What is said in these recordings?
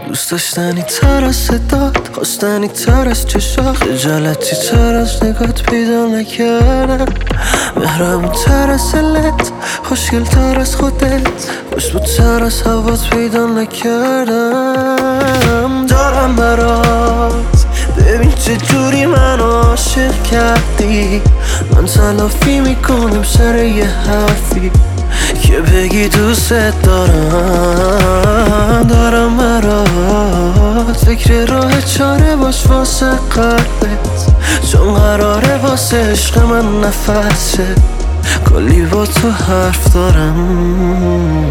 دوست داشتنی تر از صدات، خواستنی تر از چشات، خجالتی تر از نگات پیدا نکردم، مهربون تر از دلت، خوشگل تر از خودت، خوشبو تر از هوات پیدا نکردم. دارم برات، ببین چه جوری منو عاشق کردی. من تلافی میکنم سر یه حرفی که بگی دوست دارم برات. فکر راه چاره باش واسه قلبت، چون قراره واسه عشق من نفسه. کلی با تو حرف دارم.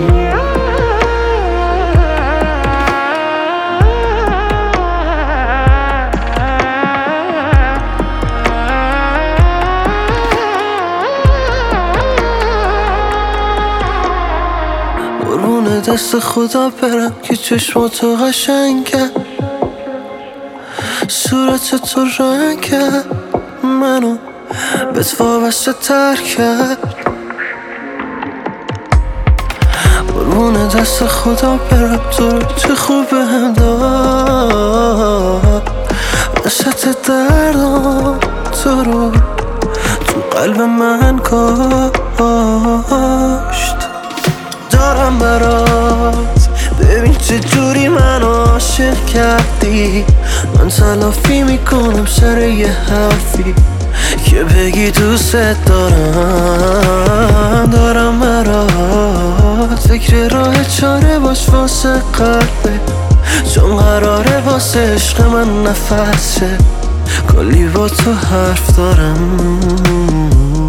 قربون دست خدا برم که چشماتو قشنگ کرد، صورت تو رنگ کرد، منو بهت وابسته تر کرد. قربون دست خدا برم تو رو چه خوب بهم داد، وسط دردم تو رو تو قلب من کاشت. دارم برات، ببین چه جوری منو عاشق کردی. من تلافی میکنم سر یه حرفی که بگی دوست دارم برات. فکر راه چاره باش واسه قلبت، چون قراره واسه عشق من نفسه. کلی با تو حرف دارم.